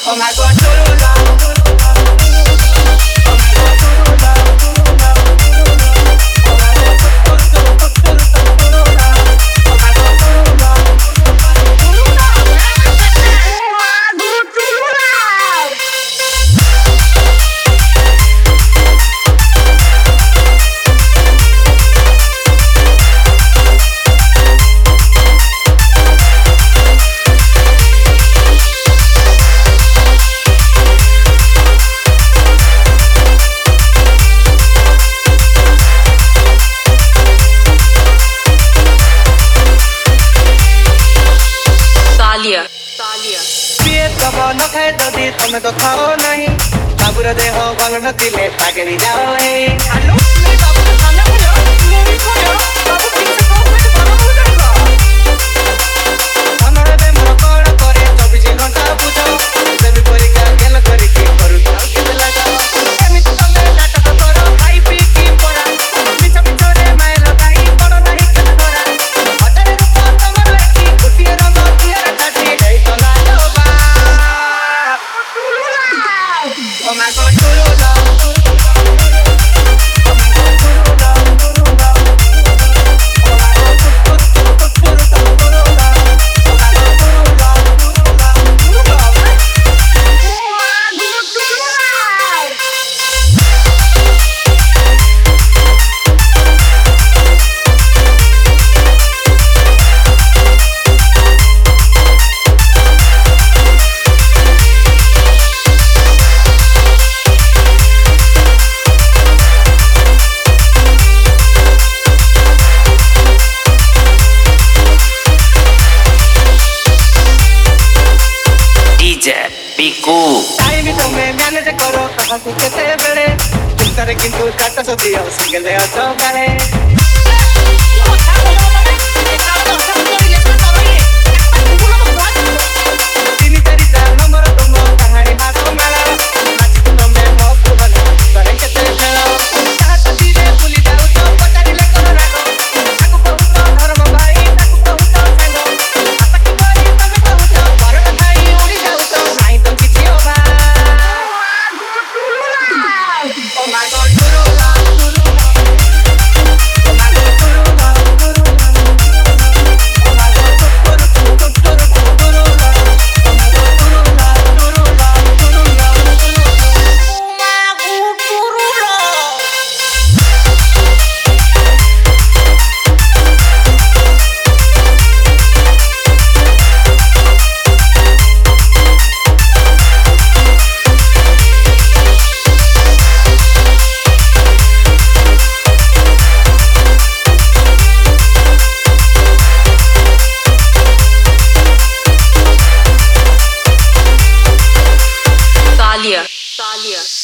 Oh my God, Turula. Oh my God, Turula, Turula, न खाए जदि तमे तो खाओ नहीं बाबूर देह भल नथिले पागेरी जाओ हे हेलो मेरे बाबू के खाना खाओ मेरी खाओ बाबू ठीक से खाओ मैं तो बना हो जाएगा हमरे बे मोर कोड़ करे 24 घंटा पूछो देवी परीक्षा गेल करी की करू तो के लगा एमित तमे नाटक करो खाई पी की पड़ा मिछ मिछ रे मैं लगाई पड़ो नहीं के तोरा अटे रूप तमर की कुटी रंग किया छाटी गई तो लालो बा Oh my God, Turula. Piku Time to me manage karo kaha se kete bede chintare kintu chatta sadiya single acho kare tini teri char number tumo kahani hato mala nachi tumo me moku bana kare kete bela chatta dire puli jao to patarile karo rago aku bahut dharma bhai aku bahut sango ataki bari tame bahut par thai uri jao to nahi to kichi hoba Oh my God, Turula, Turula. Oh my God, Turula, Turula. Oh my God, Turula, Turula, Turula. Oh my God, Turula, Turula, Turula. Oh my God, Turula. Talia